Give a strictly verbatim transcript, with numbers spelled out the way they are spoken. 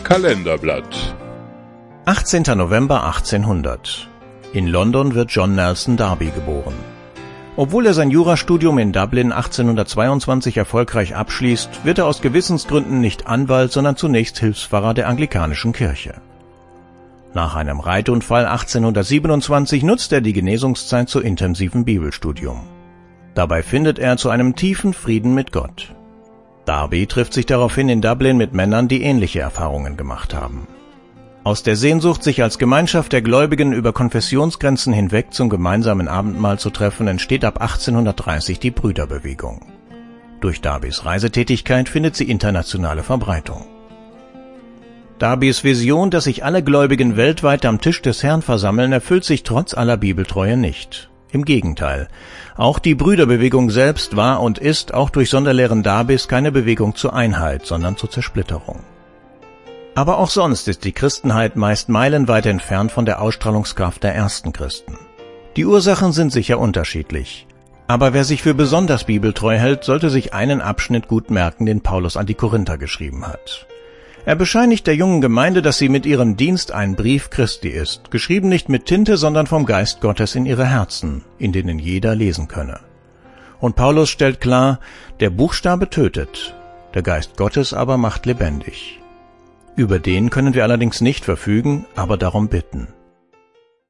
Kalenderblatt. achtzehnter November achtzehnhundert. In London wird John Nelson Darby geboren. Obwohl er sein Jurastudium in Dublin achtzehnhundertzweiundzwanzig erfolgreich abschließt, wird er aus Gewissensgründen nicht Anwalt, sondern zunächst Hilfspfarrer der anglikanischen Kirche. Nach einem Reitunfall achtzehnhundertsiebenundzwanzig nutzt er die Genesungszeit zu intensivem Bibelstudium. Dabei findet er zu einem tiefen Frieden mit Gott. Darby trifft sich daraufhin in Dublin mit Männern, die ähnliche Erfahrungen gemacht haben. Aus der Sehnsucht, sich als Gemeinschaft der Gläubigen über Konfessionsgrenzen hinweg zum gemeinsamen Abendmahl zu treffen, entsteht ab achtzehnhundertdreißig die Brüderbewegung. Durch Darbys Reisetätigkeit findet sie internationale Verbreitung. Darbys Vision, dass sich alle Gläubigen weltweit am Tisch des Herrn versammeln, erfüllt sich trotz aller Bibeltreue nicht. Im Gegenteil, auch die Brüderbewegung selbst war und ist auch durch Sonderlehren Darbys keine Bewegung zur Einheit, sondern zur Zersplitterung. Aber auch sonst ist die Christenheit meist meilenweit entfernt von der Ausstrahlungskraft der ersten Christen. Die Ursachen sind sicher unterschiedlich. Aber wer sich für besonders bibeltreu hält, sollte sich einen Abschnitt gut merken, den Paulus an die Korinther geschrieben hat. Er bescheinigt der jungen Gemeinde, dass sie mit ihrem Dienst ein Brief Christi ist, geschrieben nicht mit Tinte, sondern vom Geist Gottes in ihre Herzen, in denen jeder lesen könne. Und Paulus stellt klar, der Buchstabe tötet, der Geist Gottes aber macht lebendig. Über den können wir allerdings nicht verfügen, aber darum bitten.